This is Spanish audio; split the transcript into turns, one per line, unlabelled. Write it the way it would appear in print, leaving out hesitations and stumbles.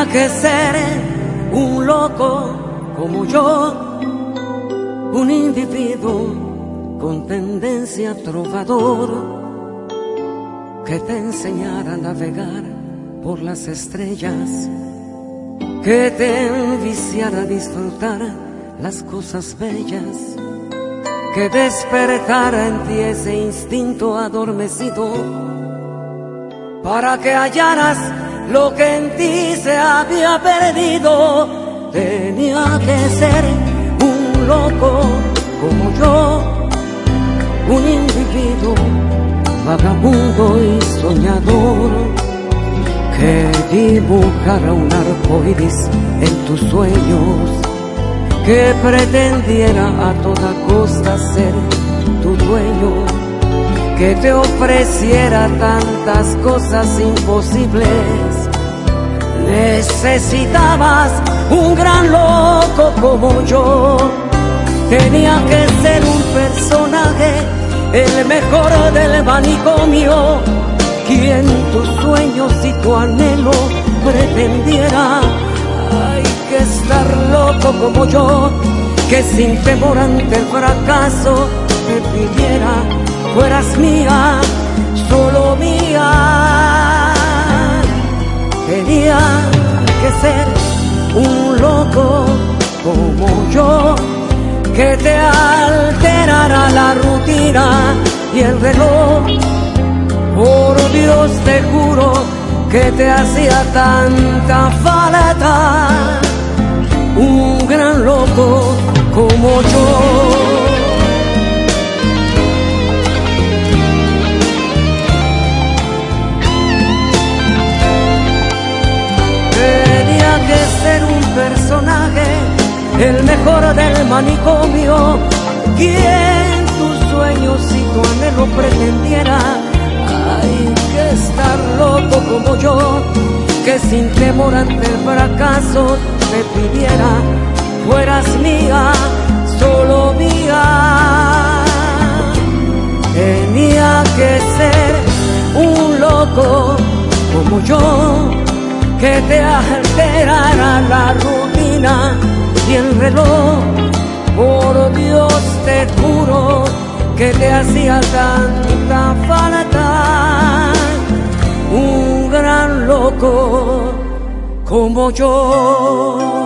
Tenía que ser un loco como yo, un individuo con tendencia trovador, que te enseñara a navegar por las estrellas, que te enviciara a disfrutar las cosas bellas, que despertara en ti ese instinto adormecido, para que hallaras lo que en ti se había perdido. Tenía que ser un loco como yo, un individuo vagabundo y soñador, que dibujara un arco iris en tus sueños, que pretendiera a toda costa ser tu dueño, que te ofreciera tantas cosas imposibles. Necesitabas un gran loco como yo. Tenía que ser un personaje, el mejor del manicomio, quien tus sueños y tu anhelo pretendiera. Hay que estar loco como yo, que sin temor ante el fracaso te pidiera: fueras mía, solo mía. Tenía que ser un loco como yo, que te alterara la rutina y el reloj. Por Dios te juro que te hacía tanta falta un gran loco como yo. Ser un personaje, el mejor del manicomio, quien tus sueños y tu anhelo pretendiera. Hay que estar loco como yo, que sin temor ante el fracaso te pidiera: fueras mía, solo mía. Tenía que ser un loco como yo, que te alterara la rutina y el reloj. Por Dios te juro que te hacía tanta falta un gran loco como yo.